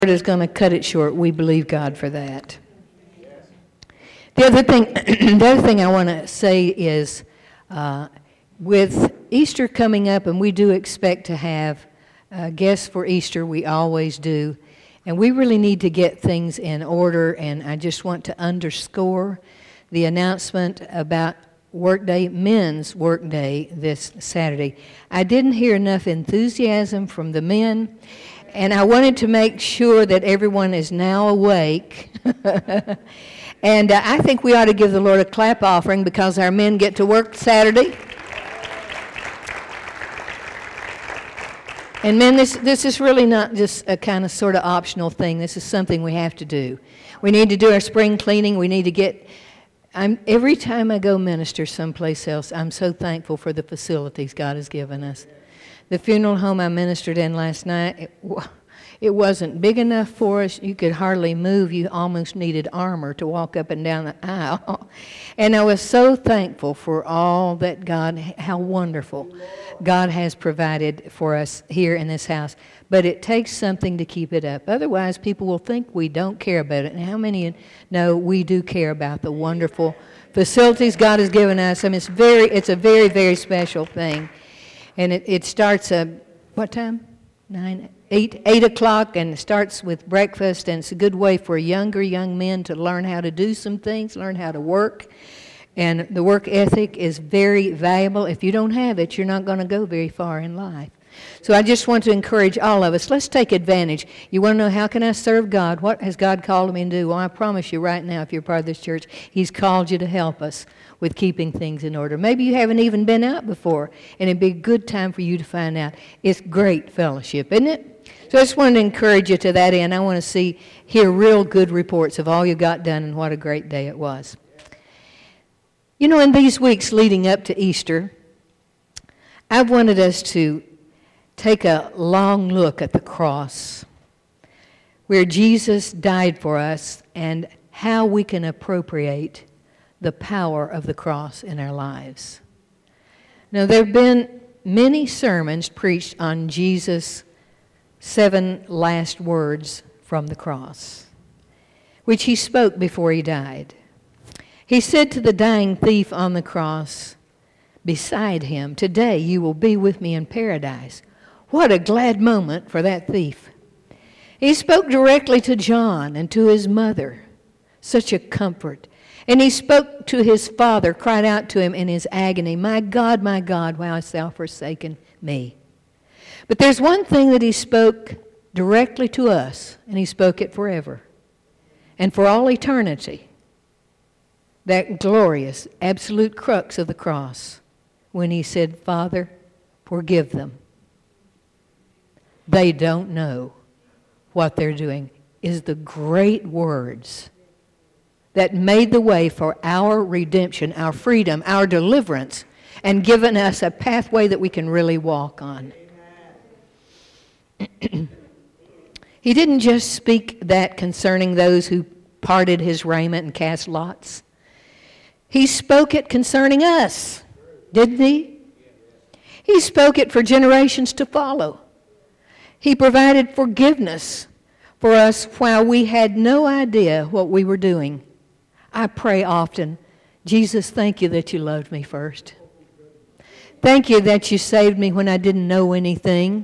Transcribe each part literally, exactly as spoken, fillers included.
is going to cut it short. We believe God for that. The other thing, the other thing I want to say is, uh, with Easter coming up, and we do expect to have uh, guests for Easter. We always do, and we really need to get things in order. And I just want to underscore the announcement about Workday, Men's Workday this Saturday. I didn't hear enough enthusiasm from the men, and I wanted to make sure that everyone is now awake. And uh, I think we ought to give the Lord a clap offering because our men get to work Saturday. And men, this, this is really not just a kind of sort of optional thing. This is something we have to do. We need to do our spring cleaning. We need to get... I'm, every time I go minister someplace else, I'm so thankful for the facilities God has given us. The funeral home I ministered in last night, it, it wasn't big enough for us. You could hardly move. You almost needed armor to walk up and down the aisle. And I was so thankful for all that God, how wonderful God has provided for us here in this house. But it takes something to keep it up. Otherwise, people will think we don't care about it. And how many know we do care about the wonderful facilities God has given us? I mean, it's very, it's a very, very special thing. And it, it starts at, what time? Nine, eight, eight o'clock, and it starts with breakfast, and it's a good way for younger young men to learn how to do some things, learn how to work. And the work ethic is very valuable. If you don't have it, you're not going to go very far in life. So I just want to encourage all of us, let's take advantage. You want to know, how can I serve God? What has God called me to do? Well, I promise you right now, if you're part of this church, He's called you to help us with keeping things in order. Maybe you haven't even been out before, and it'd be a good time for you to find out. It's great fellowship, isn't it? So I just wanted to encourage you to that end. I want to see, hear real good reports of all you got done and what a great day it was. You know, in these weeks leading up to Easter, I've wanted us to take a long look at the cross, where Jesus died for us, and how we can appropriate the power of the cross in our lives. Now, there have been many sermons preached on Jesus' seven last words from the cross, which he spoke before he died. He said to the dying thief on the cross beside him, "Today you will be with me in paradise." What a glad moment for that thief. He spoke directly to John and to his mother. Such a comfort. And he spoke to his father, cried out to him in his agony, "My God, my God, why hast thou forsaken me?" But there's one thing that he spoke directly to us, and he spoke it forever and for all eternity. That glorious, absolute crux of the cross, when he said, "Father, forgive them. They don't know what they're doing," is the great words that made the way for our redemption, our freedom, our deliverance, and given us a pathway that we can really walk on. He didn't just speak that concerning those who parted his raiment and cast lots. He spoke it concerning us, didn't he? He spoke it for generations to follow. He provided forgiveness for us while we had no idea what we were doing. I pray often, Jesus, thank you that you loved me first. Thank you that you saved me when I didn't know anything.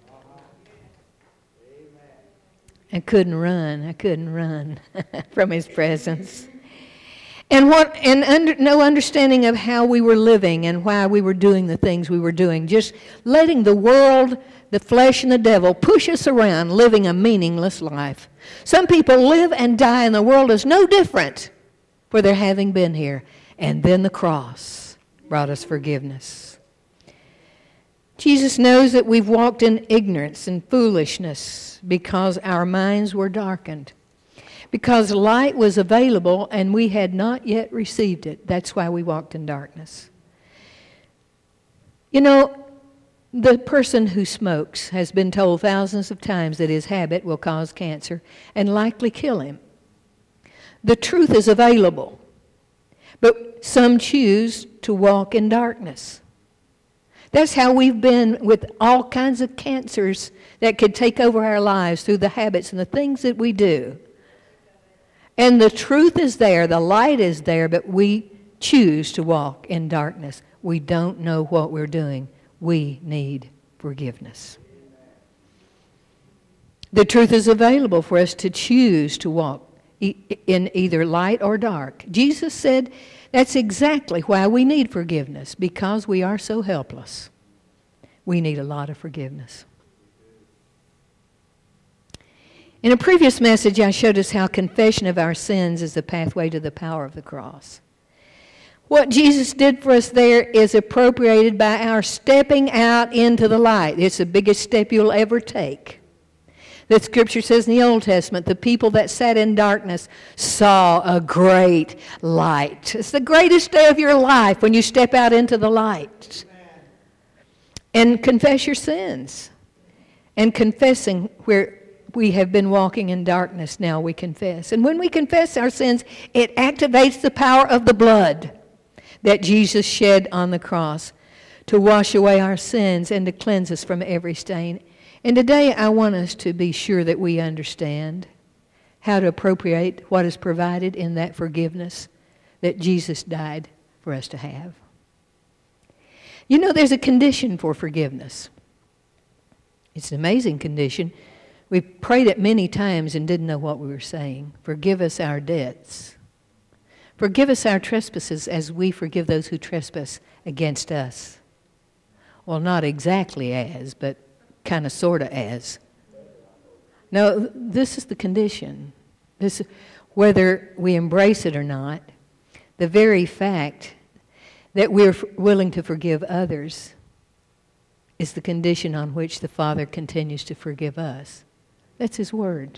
I couldn't run. I couldn't run from his presence. And what and under, no understanding of how we were living and why we were doing the things we were doing. Just letting the world, the flesh, and the devil push us around, living a meaningless life. Some people live and die, and the world is no different for their having been here. And then the cross brought us forgiveness. Jesus knows that we've walked in ignorance and foolishness because our minds were darkened. Because light was available and we had not yet received it. That's why we walked in darkness. You know, the person who smokes has been told thousands of times that his habit will cause cancer and likely kill him. The truth is available, but some choose to walk in darkness. That's how we've been with all kinds of cancers that could take over our lives through the habits and the things that we do. And the truth is there, the light is there, but we choose to walk in darkness. We don't know what we're doing. We need forgiveness. The truth is available for us to choose to walk in either light or dark. Jesus said that's exactly why we need forgiveness, because we are so helpless. We need a lot of forgiveness. In a previous message, I showed us how confession of our sins is the pathway to the power of the cross. What Jesus did for us there is appropriated by our stepping out into the light. It's the biggest step you'll ever take. The Scripture says in the Old Testament, the people that sat in darkness saw a great light. It's the greatest day of your life when you step out into the light. And confess your sins. And confessing where we have been walking in darkness, now we confess. And when we confess our sins, it activates the power of the blood that Jesus shed on the cross to wash away our sins and to cleanse us from every stain. And today I want us to be sure that we understand how to appropriate what is provided in that forgiveness that Jesus died for us to have. You know, there's a condition for forgiveness. It's an amazing condition. We prayed it many times and didn't know what we were saying. Forgive us our debts. Forgive us our trespasses as we forgive those who trespass against us. Well, not exactly as, but kind of sort of as. No, this is the condition. This, whether we embrace it or not, the very fact that we're willing to forgive others is the condition on which the Father continues to forgive us. That's His Word.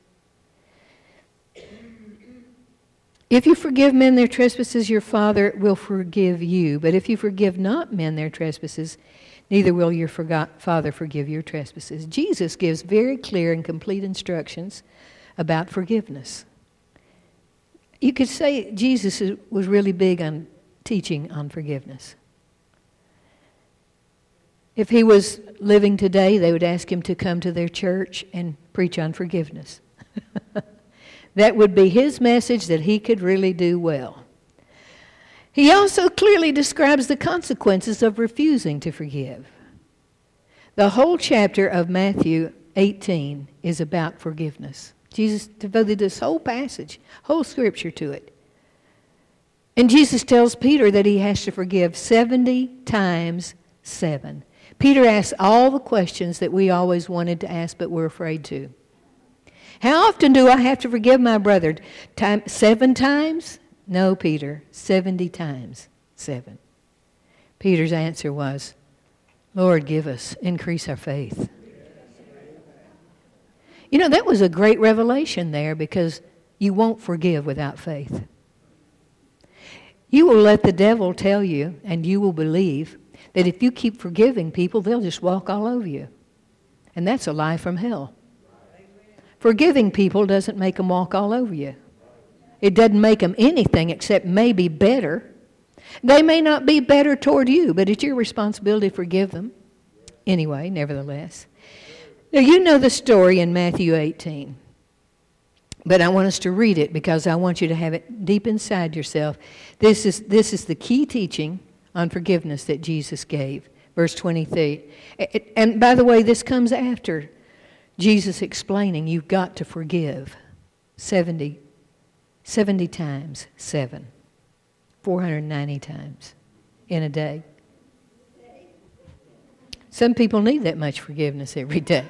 If you forgive men their trespasses, your Father will forgive you. But if you forgive not men their trespasses, neither will your Father forgive your trespasses. Jesus gives very clear and complete instructions about forgiveness. You could say Jesus was really big on teaching on forgiveness. If he was living today, they would ask him to come to their church and preach on forgiveness. That would be his message that he could really do well. He also clearly describes the consequences of refusing to forgive. The whole chapter of Matthew eighteen is about forgiveness. Jesus devoted this whole passage, whole scripture to it. And Jesus tells Peter that he has to forgive seventy times seven. Peter asks all the questions that we always wanted to ask but we're afraid to. How often do I have to forgive my brother? Time, seven times? No, Peter, seventy times seven. Peter's answer was, Lord, give us, increase our faith. You know, that was a great revelation there because you won't forgive without faith. You will let the devil tell you, and you will believe, that if you keep forgiving people, they'll just walk all over you. And that's a lie from hell. Forgiving people doesn't make them walk all over you. It doesn't make them anything except maybe better. They may not be better toward you, but it's your responsibility to forgive them. Anyway, nevertheless. Now, you know the story in Matthew eighteen. But I want us to read it because I want you to have it deep inside yourself. This is, this is the key teaching on forgiveness that Jesus gave. Verse twenty-three. And by the way, this comes after Jesus explaining you've got to forgive seventy, seventy times seven. four hundred ninety times in a day. Some people need that much forgiveness every day.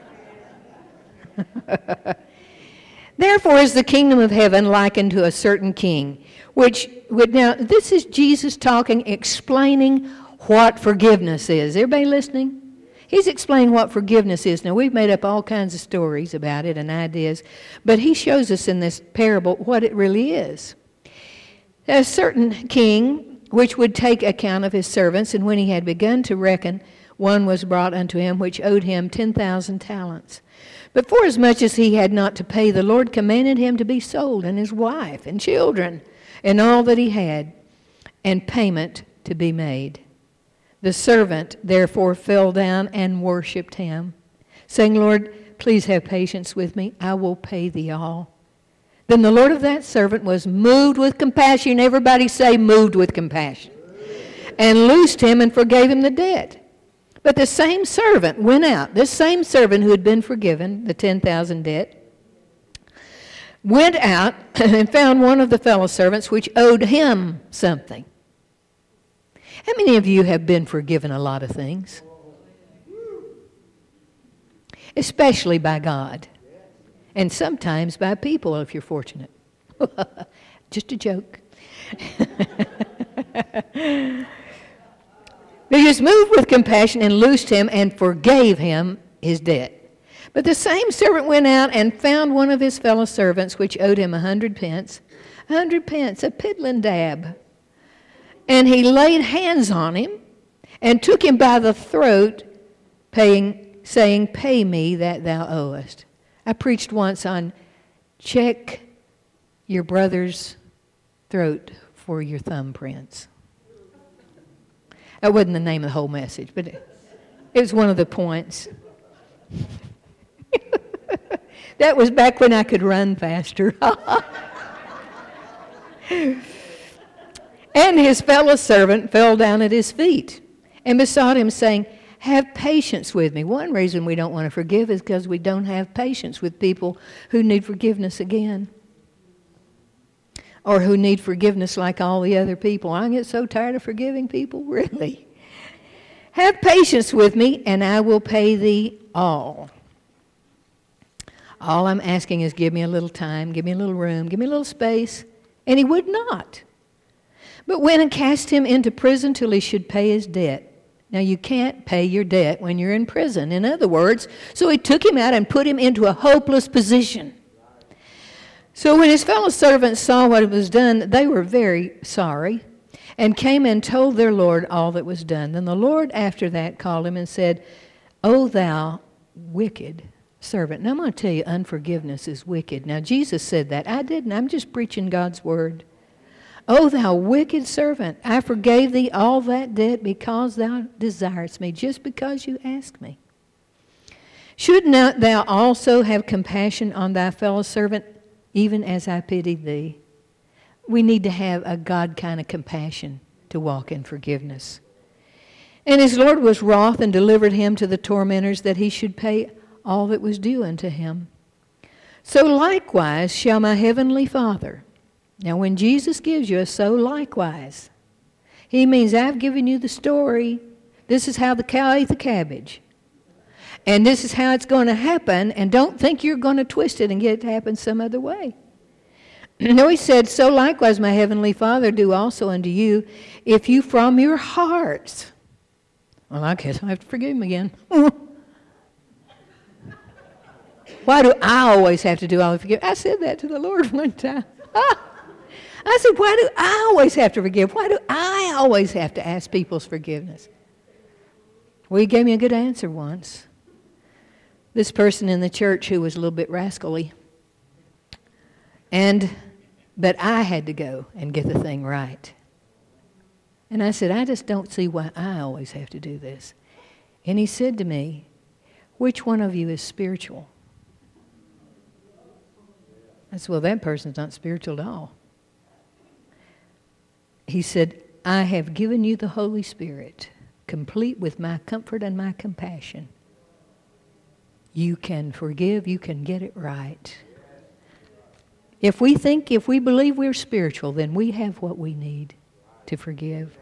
Therefore is the kingdom of heaven likened to a certain king, which would now, this is Jesus talking, explaining what forgiveness is. Everybody listening? He's explaining what forgiveness is. Now, we've made up all kinds of stories about it and ideas, but he shows us in this parable what it really is. A certain king, which would take account of his servants, and when he had begun to reckon, one was brought unto him which owed him ten thousand talents. But forasmuch as he had not to pay, the Lord commanded him to be sold, and his wife, and children, and all that he had, and payment to be made. The servant therefore fell down and worshipped him, saying, Lord, please have patience with me. I will pay thee all. Then the Lord of that servant was moved with compassion. Everybody say, moved with compassion. And loosed him and forgave him the debt. But the same servant went out, this same servant who had been forgiven the ten thousand debt, went out and found one of the fellow servants which owed him something. How many of you have been forgiven a lot of things? Especially by God. And sometimes by people, if you're fortunate. Just a joke. But he was moved with compassion and loosed him and forgave him his debt. But the same servant went out and found one of his fellow servants which owed him a hundred pence. A hundred pence, a piddling dab. And he laid hands on him and took him by the throat, paying, saying, pay me that thou owest. I preached once on check your brother's throat for your thumbprints. That wasn't the name of the whole message, but it, it was one of the points. That was back when I could run faster. And his fellow servant fell down at his feet and besought him, saying, have patience with me. One reason we don't want to forgive is because we don't have patience with people who need forgiveness again. Or who need forgiveness like all the other people. I get so tired of forgiving people, really. Have patience with me, and I will pay thee all. All I'm asking is give me a little time, give me a little room, give me a little space. And he would not. But went and cast him into prison till he should pay his debt. Now, you can't pay your debt when you're in prison. In other words, so he took him out and put him into a hopeless position. So when his fellow servants saw what was done, they were very sorry and came and told their Lord all that was done. Then the Lord after that called him and said, O thou wicked servant. Now, I'm going to tell you, unforgiveness is wicked. Now, Jesus said that. I didn't. I'm just preaching God's word. O thou wicked servant, I forgave thee all that debt because thou desirest me, just because you asked me. Should not thou also have compassion on thy fellow servant, even as I pitied thee? We need to have a God kind of compassion to walk in forgiveness. And his Lord was wroth and delivered him to the tormentors that he should pay all that was due unto him. So likewise shall my heavenly Father. Now when Jesus gives you a so likewise, he means I've given you the story. This is how the cow ate the cabbage. And this is how it's going to happen, and don't think you're going to twist it and get it to happen some other way. No, he said, so likewise my heavenly Father do also unto you, if you from your hearts. Well, I guess I have to forgive him again. Why do I always have to do all the forgiveness? I said that to the Lord one time. I said, why do I always have to forgive? Why do I always have to ask people's forgiveness? Well, he gave me a good answer once. This person in the church who was a little bit rascally. And, but I had to go and get the thing right. And I said, I just don't see why I always have to do this. And he said to me, which one of you is spiritual? I said, well, that person's not spiritual at all. He said, I have given you the Holy Spirit, complete with my comfort and my compassion. You can forgive, you can get it right. If we think, if we believe we're spiritual, then we have what we need to forgive.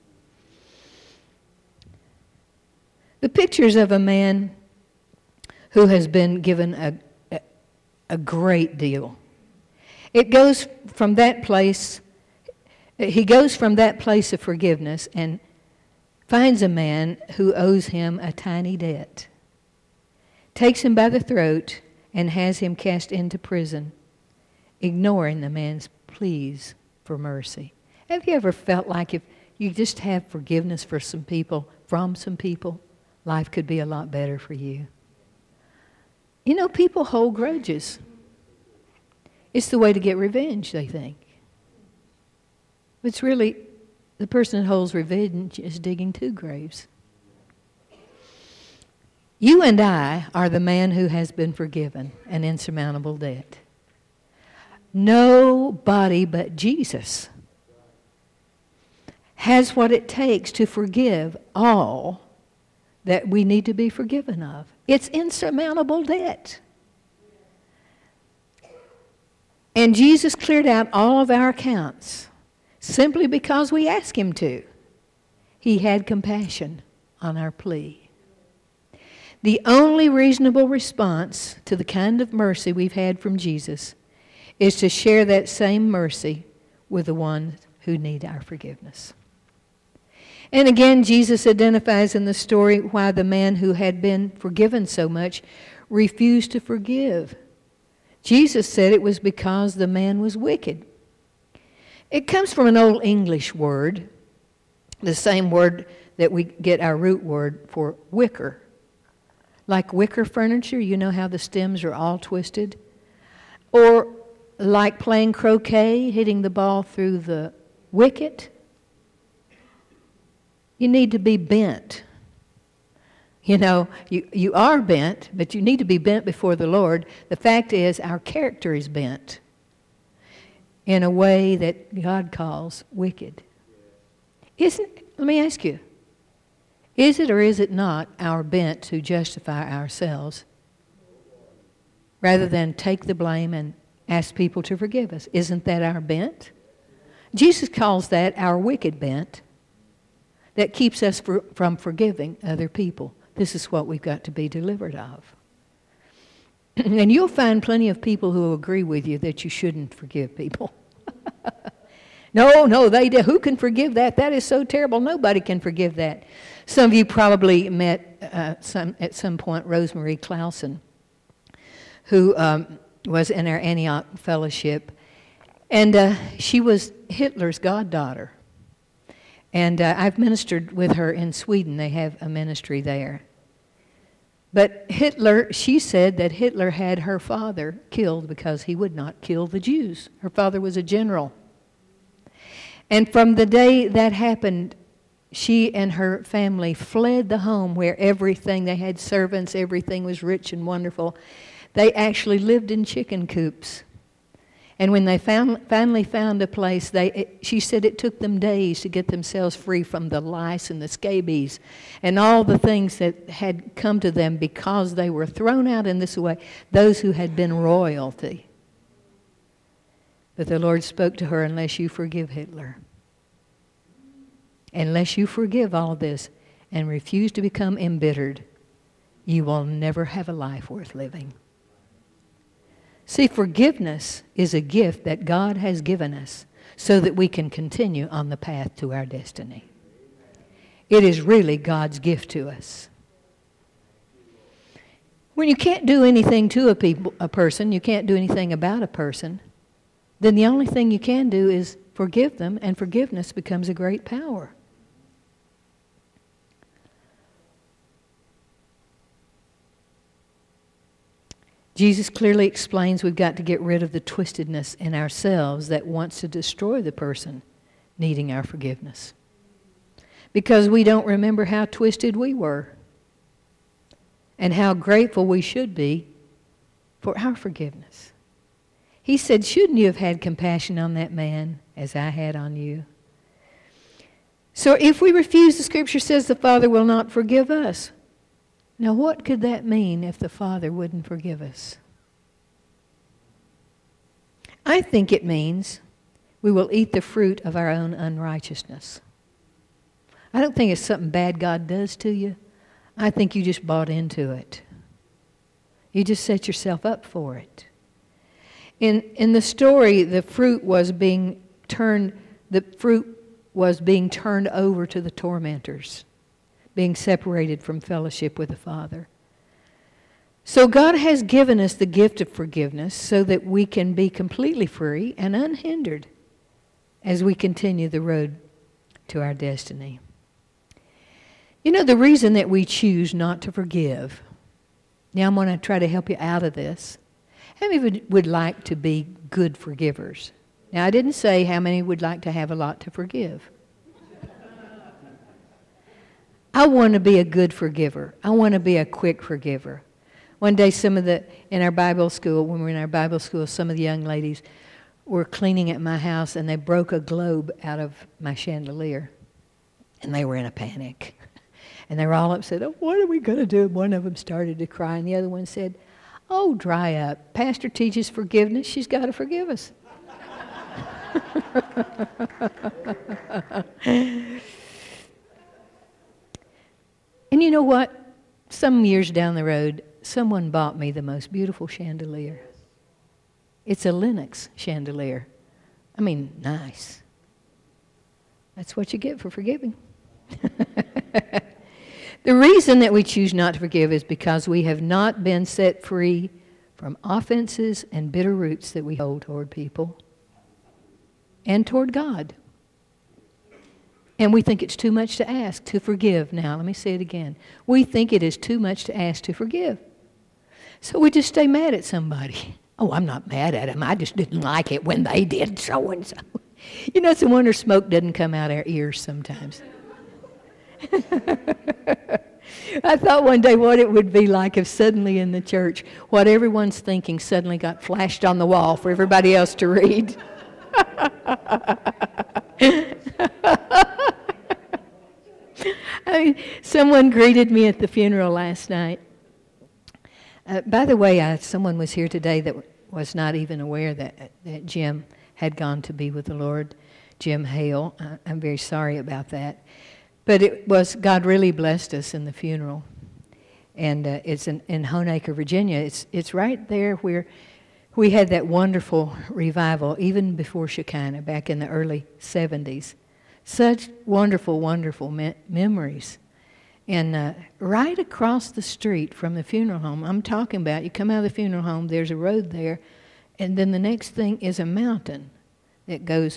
The pictures of a man who has been given a, a, a great deal. It goes from that place, he goes from that place of forgiveness and finds a man who owes him a tiny debt, takes him by the throat, and has him cast into prison, ignoring the man's pleas for mercy. Have you ever felt like if you just have forgiveness for some people, from some people, life could be a lot better for you? You know, people hold grudges. It's the way to get revenge, they think. It's really The person that holds revenge is digging two graves. You and I are the man who has been forgiven an insurmountable debt. Nobody but Jesus has what it takes to forgive all that we need to be forgiven of. It's insurmountable debt. And Jesus cleared out all of our accounts simply because we asked him to. He had compassion on our plea. The only reasonable response to the kind of mercy we've had from Jesus is to share that same mercy with the ones who need our forgiveness. And again, Jesus identifies in the story why the man who had been forgiven so much refused to forgive. Jesus said it was because the man was wicked. It comes from an old English word, the same word that we get our root word for wicker. Like wicker furniture, you know how the stems are all twisted? Or like playing croquet, hitting the ball through the wicket. You need to be bent. You know, you, you are bent, but you need to be bent before the Lord. The fact is, our character is bent in a way that God calls wicked. Isn't, let me ask you, is it or is it not our bent to justify ourselves rather than take the blame and ask people to forgive us? Isn't that our bent? Jesus calls that our wicked bent that keeps us for, from forgiving other people. This is what we've got to be delivered of. And you'll find plenty of people who will agree with you that you shouldn't forgive people. No, no, they do. Who can forgive that? That is so terrible. Nobody can forgive that. Some of you probably met uh, some at some point Rosemary Clausen, who um, was in our Antioch fellowship. And uh, she was Hitler's goddaughter. And uh, I've ministered with her in Sweden. They have a ministry there. But Hitler, she said that Hitler had her father killed because he would not kill the Jews. Her father was a general. And from the day that happened, she and her family fled the home where everything, they had servants, everything was rich and wonderful. They actually lived in chicken coops. And when they found, finally found a place, they, it, she said it took them days to get themselves free from the lice and the scabies and all the things that had come to them because they were thrown out in this way, those who had been royalty. But the Lord spoke to her, unless you forgive Hitler, unless you forgive all this and refuse to become embittered, you will never have a life worth living. See, forgiveness is a gift that God has given us so that we can continue on the path to our destiny. It is really God's gift to us. When you can't do anything to a, people, a person, you can't do anything about a person, then the only thing you can do is forgive them, and forgiveness becomes a great power. Jesus clearly explains we've got to get rid of the twistedness in ourselves that wants to destroy the person needing our forgiveness. Because we don't remember how twisted we were and how grateful we should be for our forgiveness. He said, shouldn't you have had compassion on that man as I had on you? So if we refuse, the Scripture says the Father will not forgive us. Now, what could that mean if the Father wouldn't forgive us? I think it means we will eat the fruit of our own unrighteousness. I don't think it's something bad God does to you. I think you just bought into it. You just set yourself up for it. In in the story, the fruit was being turned, the fruit was being turned over to the tormentors, being separated from fellowship with the Father. So God has given us the gift of forgiveness so that we can be completely free and unhindered as we continue the road to our destiny. You know, the reason that we choose not to forgive, now I'm going to try to help you out of this. How many would, would like to be good forgivers? Now, I didn't say how many would like to have a lot to forgive. I want to be a good forgiver. I want to be a quick forgiver. One day, some of the, in our Bible school, when we were in our Bible school, some of the young ladies were cleaning at my house, and they broke a globe out of my chandelier. And they were in a panic. And they were all upset. Oh, what are we going to do? One of them started to cry, and the other one said, oh, dry up. Pastor teaches forgiveness. She's got to forgive us. And you know what? Some years down the road, someone bought me the most beautiful chandelier. It's a Lenox chandelier. I mean, nice. That's what you get for forgiving. The reason that we choose not to forgive is because we have not been set free from offenses and bitter roots that we hold toward people and toward God. And we think it's too much to ask to forgive. Now, let me say it again. We think it is too much to ask to forgive. So we just stay mad at somebody. Oh, I'm not mad at them. I just didn't like it when they did so-and-so. You know, it's a wonder smoke doesn't come out our ears sometimes. I thought one day what it would be like if suddenly in the church, what everyone's thinking suddenly got flashed on the wall for everybody else to read. I mean, someone greeted me at the funeral last night. Uh, by the way, I, someone was here today that w- was not even aware that, that Jim had gone to be with the Lord, Jim Hale. I, I'm very sorry about that. But it was, God really blessed us in the funeral. And uh, it's in, in Honaker, Virginia. It's it's right there where we had that wonderful revival, even before Shekinah, back in the early seventies. Such wonderful, wonderful me- memories. And uh, right across the street from the funeral home, I'm talking about, you come out of the funeral home, there's a road there, and then the next thing is a mountain that goes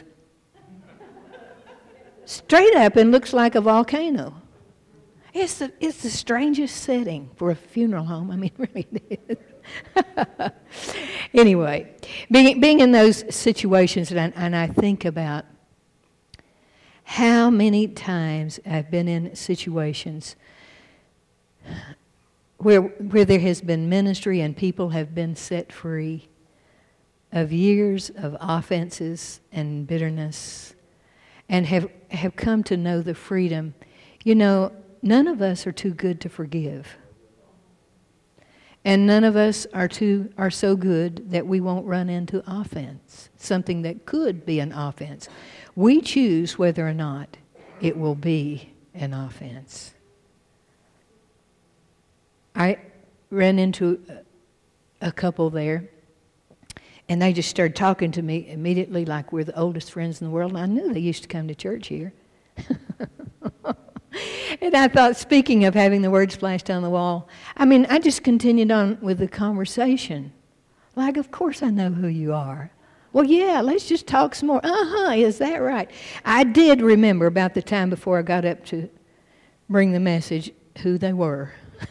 straight up and looks like a volcano. It's the, it's the strangest setting for a funeral home. I mean, really it is. Anyway, being, being in those situations, and I, and I think about how many times I've been in situations where where there has been ministry and people have been set free of years of offenses and bitterness and have, have come to know the freedom. You know, none of us are too good to forgive. And none of us are too are so good that we won't run into offense, something that could be an offense. We choose whether or not it will be an offense. I ran into a couple there, and they just started talking to me immediately like we're the oldest friends in the world, and I knew they used to come to church here. And I thought, speaking of having the words flashed on the wall, I mean, I just continued on with the conversation. Like, of course I know who you are. Well, yeah, let's just talk some more. Uh-huh, is that right? I did remember about the time before I got up to bring the message who they were.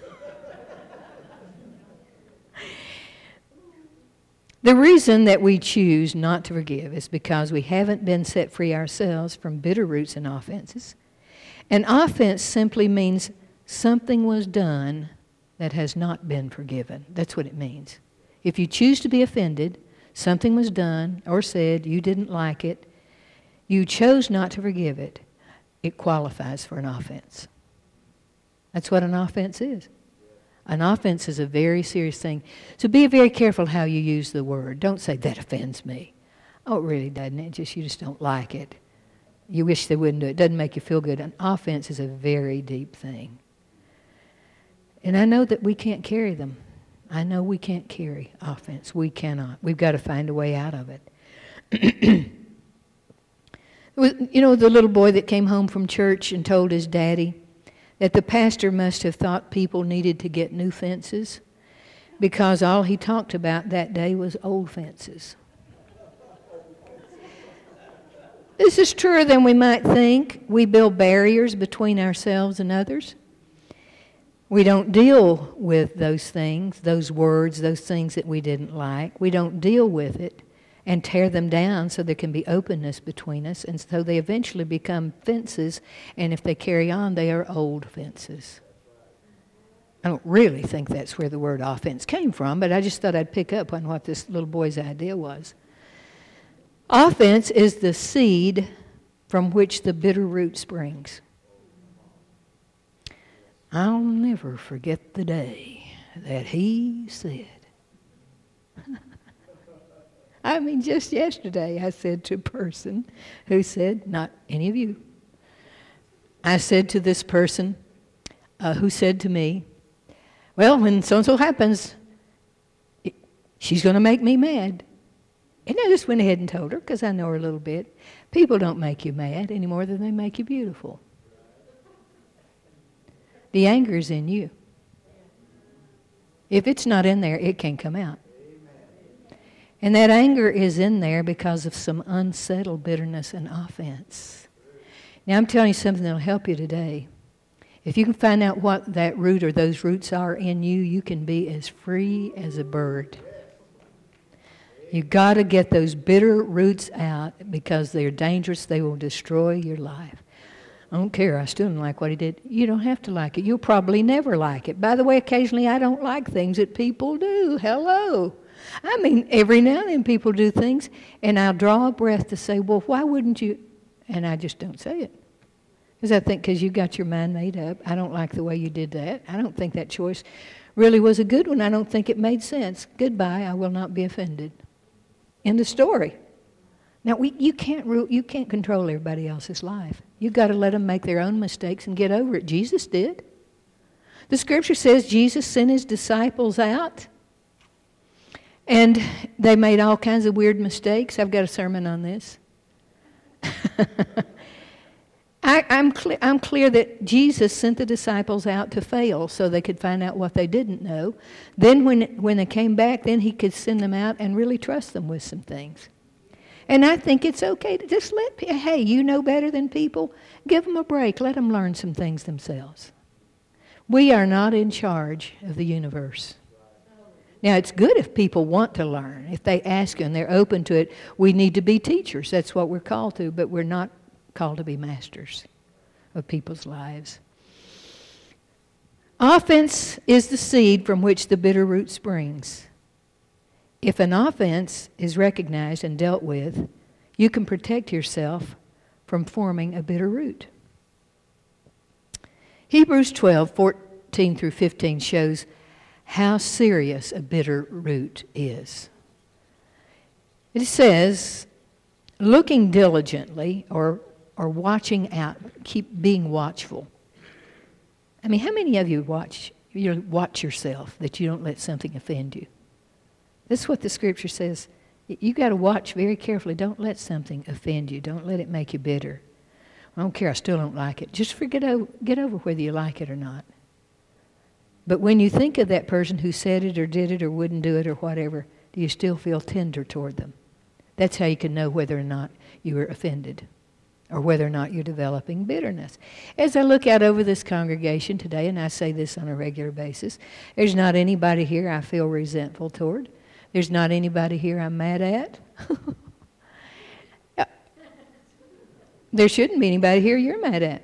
The reason that we choose not to forgive is because we haven't been set free ourselves from bitter roots and offenses. An offense simply means something was done that has not been forgiven. That's what it means. If you choose to be offended, something was done or said, you didn't like it, you chose not to forgive it, it qualifies for an offense. That's what an offense is. An offense is a very serious thing. So be very careful how you use the word. Don't say, that offends me. Oh, it really doesn't. It just, you just don't like it. You wish they wouldn't do it. It doesn't make you feel good. An offense is a very deep thing. And I know that we can't carry them. I know we can't carry offense. We cannot. We've got to find a way out of it. You know, the little boy that came home from church and told his daddy that the pastor must have thought people needed to get new fences because all he talked about that day was old fences. This is truer than we might think. We build barriers between ourselves and others. We don't deal with those things, those words, those things that we didn't like. We don't deal with it and tear them down so there can be openness between us. And so they eventually become fences, and if they carry on, they are old fences. I don't really think that's where the word offense came from, but I just thought I'd pick up on what this little boy's idea was. Offense is the seed from which the bitter root springs. I'll never forget the day that he said. I mean, just yesterday I said to a person who said, not any of you, I said to this person uh, who said to me, well, when so-and-so happens, it, she's going to make me mad. And I just went ahead and told her, because I know her a little bit, people don't make you mad any more than they make you beautiful. The anger is in you. If it's not in there, it can come out. And that anger is in there because of some unsettled bitterness and offense. Now, I'm telling you something that will help you today. If you can find out what that root or those roots are in you, you can be as free as a bird. You've got to get those bitter roots out because they're dangerous. They will destroy your life. I don't care. I still don't like what he did. You don't have to like it. You'll probably never like it. By the way, occasionally I don't like things that people do. Hello. I mean, every now and then people do things, and I'll draw a breath to say, well, why wouldn't you? And I just don't say it. Because I think because you got your mind made up. I don't like the way you did that. I don't think that choice really was a good one. I don't think it made sense. Goodbye. I will not be offended. End of story. Now, we, you can't rule, you can't control everybody else's life. You've got to let them make their own mistakes and get over it. Jesus did. The scripture says Jesus sent his disciples out, and they made all kinds of weird mistakes. I've got a sermon on this. I, I'm, clear, I'm clear that Jesus sent the disciples out to fail so they could find out what they didn't know. Then when, when they came back, then he could send them out and really trust them with some things. And I think it's okay to just let people, hey, you know better than people. Give them a break. Let them learn some things themselves. We are not in charge of the universe. Now, it's good if people want to learn. If they ask and they're open to it, we need to be teachers. That's what we're called to, but we're not called to be masters of people's lives. Offense is the seed from which the bitter root springs. If an offense is recognized and dealt with, you can protect yourself from forming a bitter root. Hebrews twelve, fourteen through fifteen shows how serious a bitter root is. It says, looking diligently or or watching out, keep being watchful. I mean, how many of you watch you watch yourself that you don't let something offend you? This is what the scripture says. You got to watch very carefully. Don't let something offend you. Don't let it make you bitter. I don't care. I still don't like it. Just forget over, get over whether you like it or not. But when you think of that person who said it or did it or wouldn't do it or whatever, do you still feel tender toward them? That's how you can know whether or not you are offended or whether or not you're developing bitterness. As I look out over this congregation today, and I say this on a regular basis, there's not anybody here I feel resentful toward. There's not anybody here I'm mad at. There shouldn't be anybody here you're mad at.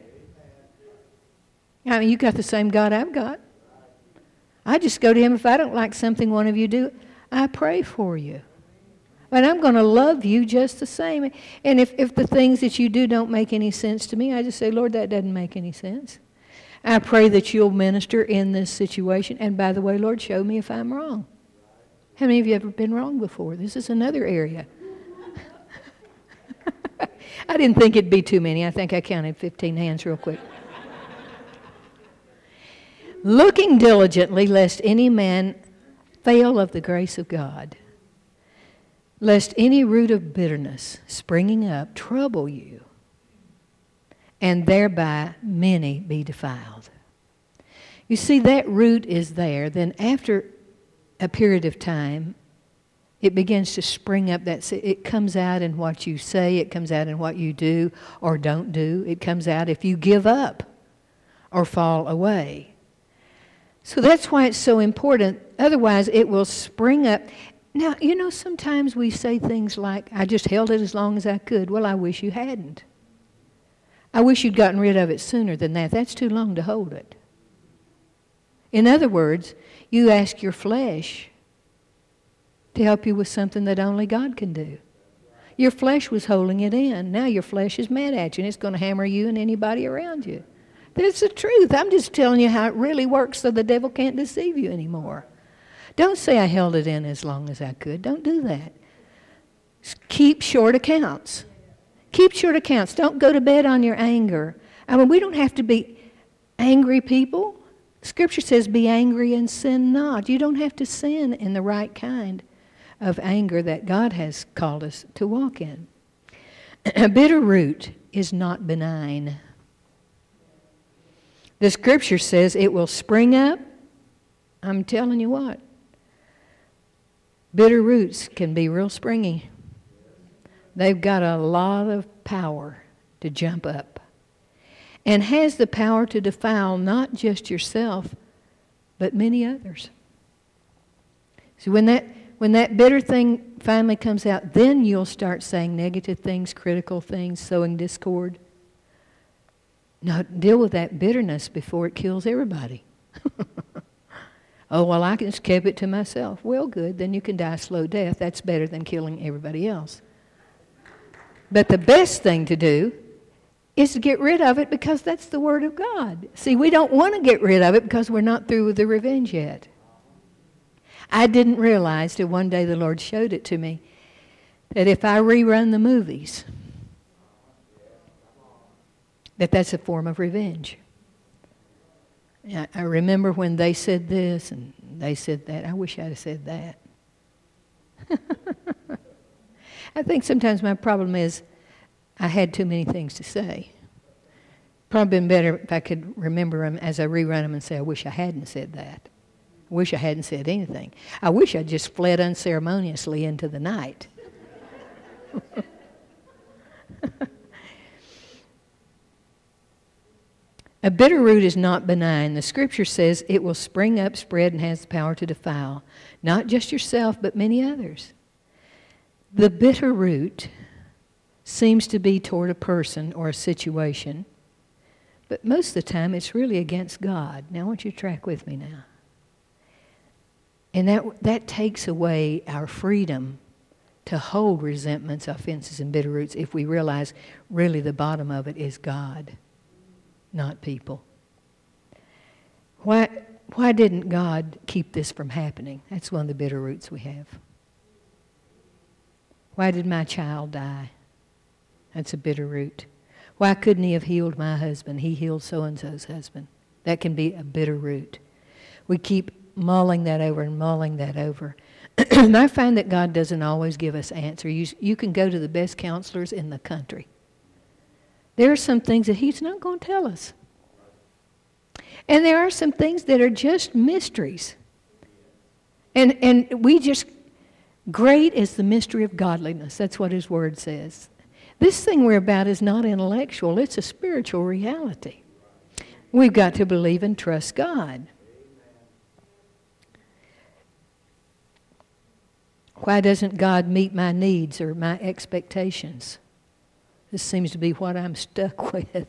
I mean, you got the same God I've got. I just go to him if I don't like something one of you do. I pray for you. But I'm going to love you just the same. And if, if the things that you do don't make any sense to me, I just say, Lord, that doesn't make any sense. I pray that you'll minister in this situation. And by the way, Lord, show me if I'm wrong. How many of you have ever been wrong before? This is another area. I didn't think it'd be too many. I think I counted fifteen hands real quick. Looking diligently, lest any man fail of the grace of God, lest any root of bitterness springing up trouble you, and thereby many be defiled. You see, that root is there. Then after a period of time, it begins to spring up. That it comes out in what you say. It comes out in what you do or don't do. It comes out if you give up or fall away. So that's why it's so important. Otherwise, it will spring up. Now, you know, sometimes we say things like, I just held it as long as I could. Well, I wish you hadn't. I wish you'd gotten rid of it sooner than that. That's too long to hold it. In other words, you ask your flesh to help you with something that only God can do. Your flesh was holding it in. Now your flesh is mad at you, and it's going to hammer you and anybody around you. That's the truth. I'm just telling you how it really works so the devil can't deceive you anymore. Don't say I held it in as long as I could. Don't do that. Keep short accounts. Keep short accounts. Don't go to bed on your anger. I mean, we don't have to be angry people. Scripture says be angry and sin not. You don't have to sin in the right kind of anger that God has called us to walk in. A bitter root is not benign. The Scripture says it will spring up. I'm telling you what. Bitter roots can be real springy. They've got a lot of power to jump up, and has the power to defile not just yourself, but many others. So when that when that bitter thing finally comes out, then you'll start saying negative things, critical things, sowing discord. Now, deal with that bitterness before it kills everybody. Oh, well, I just kept it to myself. Well, good, then you can die a slow death. That's better than killing everybody else. But the best thing to do is to get rid of it, because that's the Word of God. See, we don't want to get rid of it because we're not through with the revenge yet. I didn't realize till one day the Lord showed it to me, that if I rerun the movies, that that's a form of revenge. I, I remember when they said this and they said that. I wish I'd have said that. I think sometimes my problem is I had too many things to say. Probably been better if I could remember them as I rerun them and say, I wish I hadn't said that. I wish I hadn't said anything. I wish I'd just fled unceremoniously into the night. A bitter root is not benign. The Scripture says it will spring up, spread, and has the power to defile. Not just yourself, but many others. The bitter root seems to be toward a person or a situation, but most of the time it's really against God. Now I want you to track with me now. And that, that takes away our freedom to hold resentments, offenses, and bitter roots if we realize really the bottom of it is God, not people. Why, why didn't God keep this from happening? That's one of the bitter roots we have. Why did my child die? That's a bitter root. Why couldn't he have healed my husband? He healed so-and-so's husband. That can be a bitter root. We keep mulling that over and mulling that over. And I find that God doesn't always give us answers. You, you can go to the best counselors in the country. There are some things that he's not going to tell us. And there are some things that are just mysteries. And, and we just, great is the mystery of godliness. That's what his word says. This thing we're about is not intellectual. It's a spiritual reality. We've got to believe and trust God. Why doesn't God meet my needs or my expectations? This seems to be what I'm stuck with.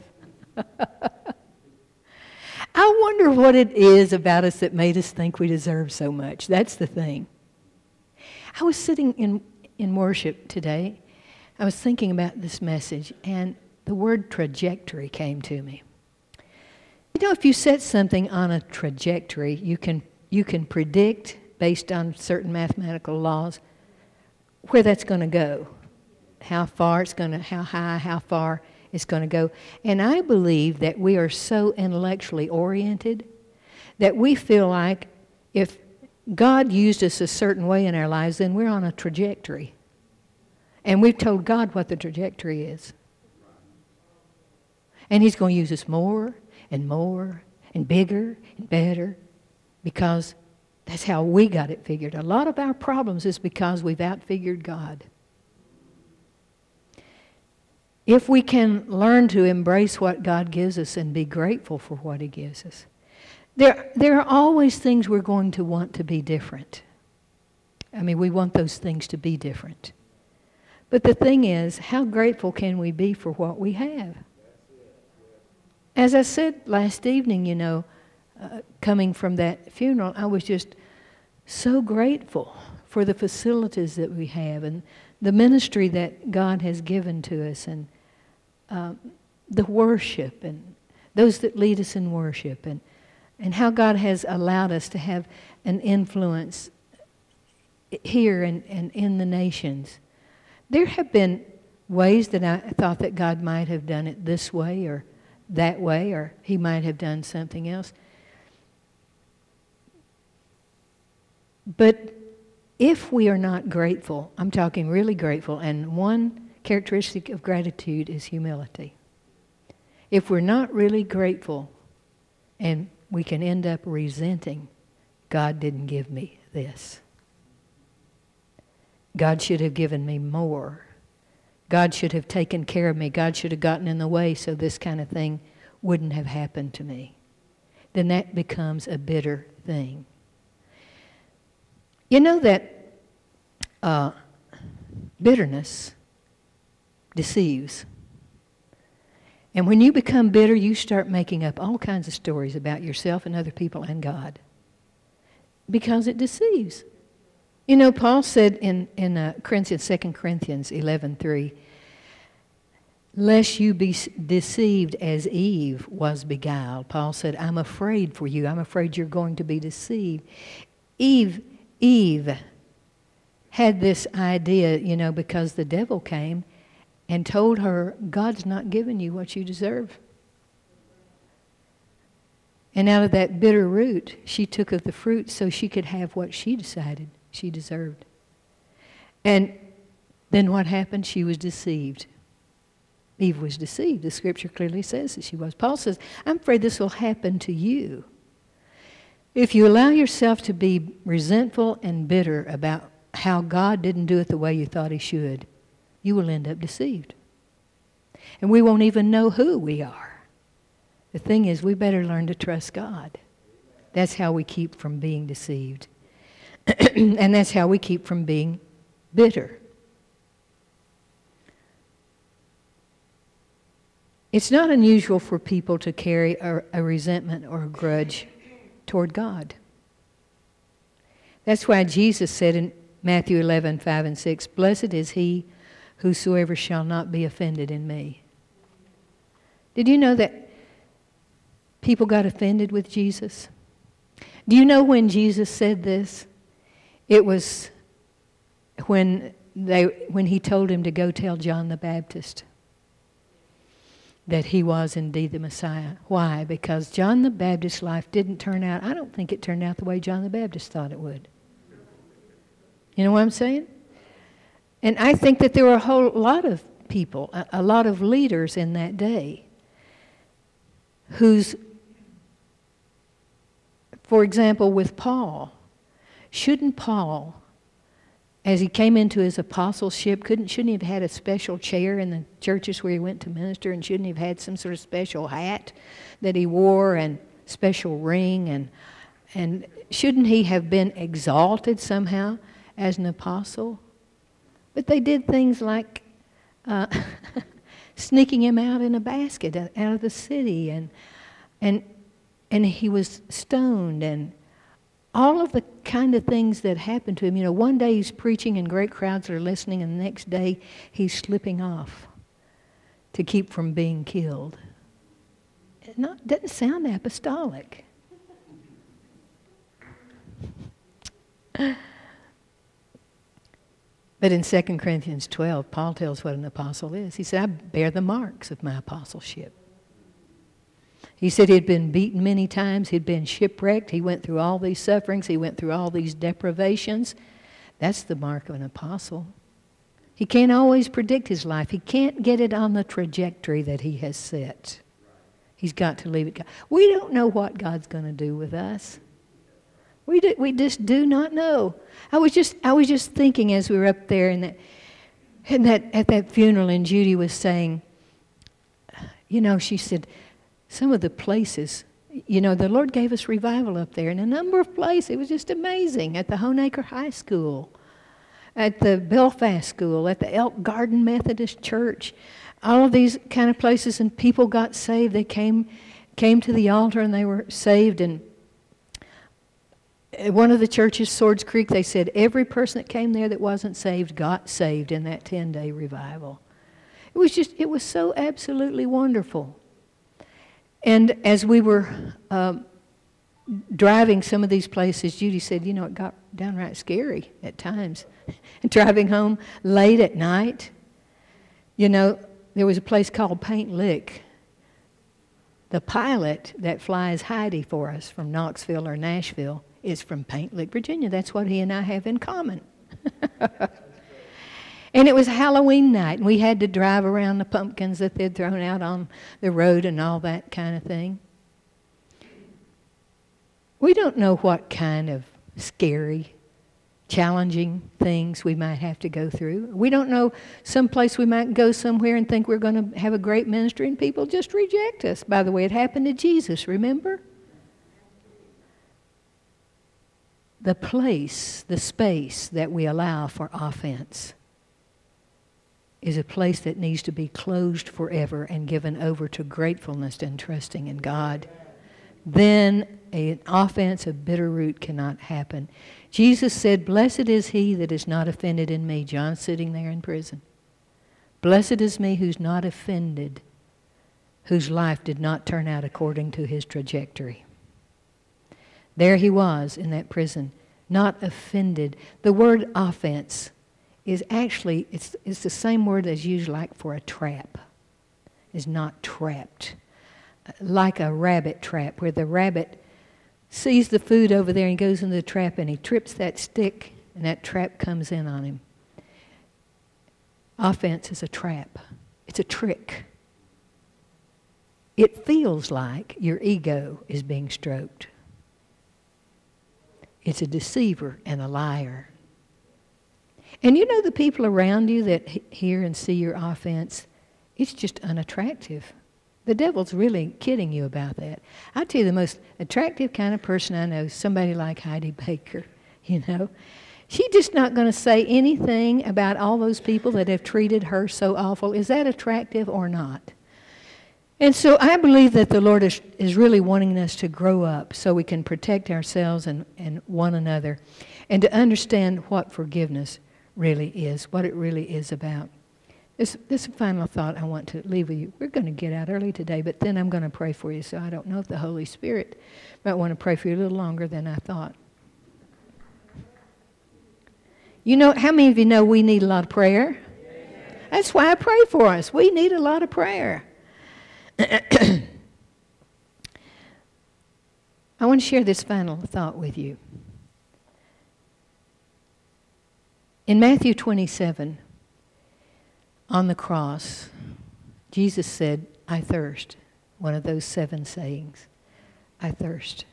I wonder what it is about us that made us think we deserve so much. That's the thing. I was sitting in, in worship today. I was thinking about this message, and the word trajectory came to me. You know, if you set something on a trajectory, you can you can predict, based on certain mathematical laws, where that's going to go, how far it's going to, how high, how far it's going to go. And I believe that we are so intellectually oriented that we feel like if God used us a certain way in our lives, then we're on a trajectory. And we've told God what the trajectory is. And He's going to use us more and more and bigger and better because that's how we got it figured. A lot of our problems is because we've outfigured God. If we can learn to embrace what God gives us and be grateful for what He gives us, there, there are always things we're going to want to be different. I mean, we want those things to be different. But the thing is, how grateful can we be for what we have? As I said last evening, you know, uh, coming from that funeral, I was just so grateful for the facilities that we have and the ministry that God has given to us, and um, the worship and those that lead us in worship, and, and how God has allowed us to have an influence here and, and in the nations. There have been ways that I thought that God might have done it this way or that way, or He might have done something else. But if we are not grateful, I'm talking really grateful, and one characteristic of gratitude is humility. If we're not really grateful, and we can end up resenting, God didn't give me this. God should have given me more. God should have taken care of me. God should have gotten in the way so this kind of thing wouldn't have happened to me. Then that becomes a bitter thing. You know that uh, bitterness deceives. And when you become bitter, you start making up all kinds of stories about yourself and other people and God. Because it deceives. You know, Paul said in, in uh, Corinthians, Second Corinthians eleven three, lest you be deceived as Eve was beguiled. Paul said, I'm afraid for you. I'm afraid you're going to be deceived. Eve, Eve had this idea, you know, because the devil came and told her, God's not giving you what you deserve. And out of that bitter root, she took of the fruit so she could have what she decided she deserved. And then what happened? She was deceived. Eve was deceived. The scripture clearly says that she was. Paul says, I'm afraid this will happen to you. If you allow yourself to be resentful and bitter about how God didn't do it the way you thought He should, you will end up deceived. And we won't even know who we are. The thing is, we better learn to trust God. That's how we keep from being deceived. And that's how we keep from being bitter. It's not unusual for people to carry a, a resentment or a grudge toward God. That's why Jesus said in Matthew eleven five and six, blessed is he whosoever shall not be offended in me. Did you know that people got offended with Jesus? Do you know when Jesus said this? It was when they when he told him to go tell John the Baptist that he was indeed the Messiah. Why? Because John the Baptist's life didn't turn out, I don't think it turned out the way John the Baptist thought it would. You know what I'm saying? And I think that there were a whole lot of people, a, a lot of leaders in that day whose, for example, with Paul, shouldn't Paul, as he came into his apostleship, couldn't shouldn't he have had a special chair in the churches where he went to minister, and shouldn't he have had some sort of special hat that he wore and special ring, and and shouldn't he have been exalted somehow as an apostle? But they did things like uh, sneaking him out in a basket out of the city, and and and he was stoned, and all of the kind of things that happened to him. You know, one day he's preaching and great crowds are listening, and the next day he's slipping off to keep from being killed. It not, doesn't sound apostolic. But in Second Corinthians twelve, Paul tells what an apostle is. He said, I bear the marks of my apostleship. He said he'd been beaten many times. He'd been shipwrecked. He went through all these sufferings. He went through all these deprivations. That's the mark of an apostle. He can't always predict his life. He can't get it on the trajectory that he has set. He's got to leave it God. We don't know what God's going to do with us. We do, we just do not know. I was just I was just thinking as we were up there in that, in that at that funeral, and Judy was saying, you know, she said, some of the places, you know, the Lord gave us revival up there in a number of places. It was just amazing. At the Honaker High School, at the Belfast School, at the Elk Garden Methodist Church, all of these kind of places, and people got saved. They came came to the altar and they were saved. And at one of the churches, Swords Creek, they said every person that came there that wasn't saved got saved in that ten-day revival. It was just, it was so absolutely wonderful. And as we were uh, driving some of these places, Judy said, you know, it got downright scary at times. Driving home late at night. You know, there was a place called Paint Lick. The pilot that flies Heidi for us from Knoxville or Nashville is from Paint Lick, Virginia. That's what he and I have in common. And it was Halloween night, and we had to drive around the pumpkins that they'd thrown out on the road and all that kind of thing. We don't know what kind of scary, challenging things we might have to go through. We don't know someplace we might go somewhere and think we're going to have a great ministry and people just reject us. By the way, it happened to Jesus, remember? The place, the space that we allow for offense is a place that needs to be closed forever and given over to gratefulness and trusting in God. Then an offense of bitter root cannot happen. Jesus said, blessed is he that is not offended in me. John's sitting there in prison. Blessed is me who's not offended, whose life did not turn out according to his trajectory. There he was in that prison, not offended. The word offense is actually, it's, it's the same word that's used like for a trap. Is not trapped. Like a rabbit trap, where the rabbit sees the food over there and goes into the trap and he trips that stick and that trap comes in on him. Offense is a trap. It's a trick. It feels like your ego is being stroked. It's a deceiver and a liar. And you know the people around you that hear and see your offense, it's just unattractive. The devil's really kidding you about that. I'll tell you, the most attractive kind of person I know is somebody like Heidi Baker, you know. She's just not going to say anything about all those people that have treated her so awful. Is that attractive or not? And so I believe that the Lord is, is really wanting us to grow up so we can protect ourselves and, and one another and to understand what forgiveness really is, what it really is about. This, this final thought I want to leave with you. We're going to get out early today, but then I'm going to pray for you, so I don't know if the Holy Spirit might want to pray for you a little longer than I thought. You know, how many of you know we need a lot of prayer? That's why I pray for us. We need a lot of prayer. I want to share this final thought with you. In Matthew twenty-seven, on the cross, Jesus said, I thirst. One of those seven sayings. I thirst.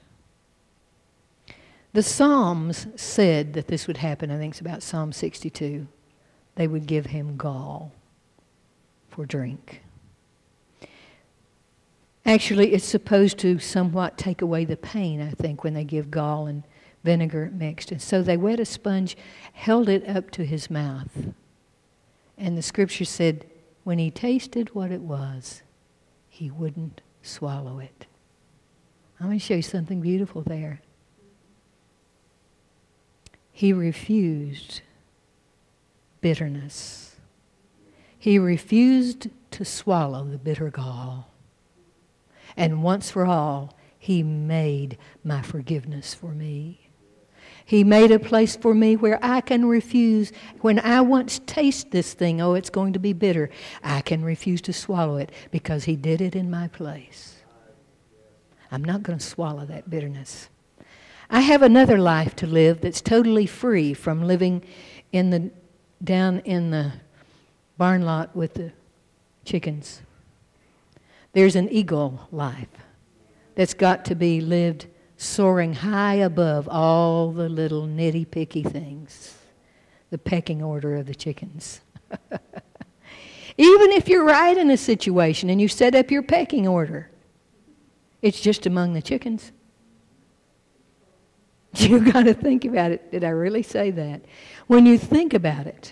The Psalms said that this would happen. I think it's about Psalm sixty-two. They would give him gall for drink. Actually, it's supposed to somewhat take away the pain, I think, when they give gall and vinegar mixed. And so they wet a sponge, held it up to his mouth. And the scripture said, when he tasted what it was, he wouldn't swallow it. I'm going to show you something beautiful there. He refused bitterness. He refused to swallow the bitter gall. And once for all, he made my forgiveness for me. He made a place for me where I can refuse. When I once taste this thing, oh, it's going to be bitter, I can refuse to swallow it because he did it in my place. I'm not going to swallow that bitterness. I have another life to live that's totally free from living in the down in the barn lot with the chickens. There's an eagle life that's got to be lived soaring high above all the little nitty-picky things, the pecking order of the chickens. Even if you're right in a situation and you set up your pecking order, it's just among the chickens. You got to think about it. Did I really say that? When you think about it,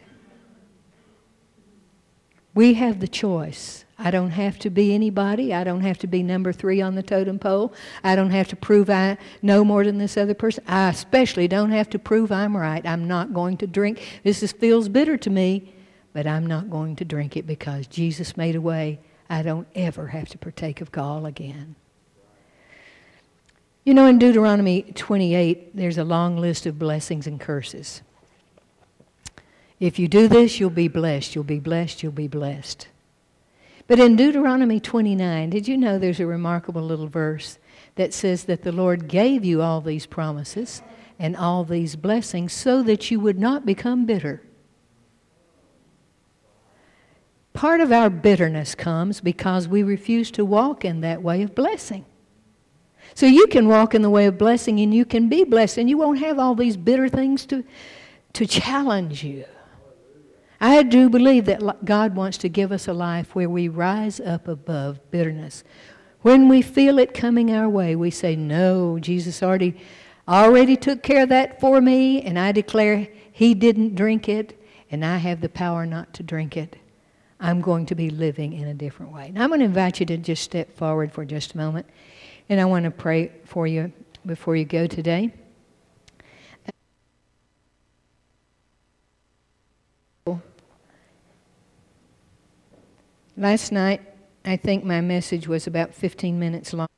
we have the choice. I don't have to be anybody. I don't have to be number three on the totem pole. I don't have to prove I know more than this other person. I especially don't have to prove I'm right. I'm not going to drink. This is, feels bitter to me, but I'm not going to drink it because Jesus made a way. I don't ever have to partake of gall again. You know, in Deuteronomy twenty-eight, there's a long list of blessings and curses. If you do this, you'll be blessed. You'll be blessed. You'll be blessed. But in Deuteronomy twenty-nine, did you know there's a remarkable little verse that says that the Lord gave you all these promises and all these blessings so that you would not become bitter? Part of our bitterness comes because we refuse to walk in that way of blessing. So you can walk in the way of blessing and you can be blessed and you won't have all these bitter things to, to challenge you. I do believe that God wants to give us a life where we rise up above bitterness. When we feel it coming our way, we say, no, Jesus already, already took care of that for me, and I declare He didn't drink it, and I have the power not to drink it. I'm going to be living in a different way. Now I'm going to invite you to just step forward for just a moment, and I want to pray for you before you go today. Last night, I think my message was about fifteen minutes long.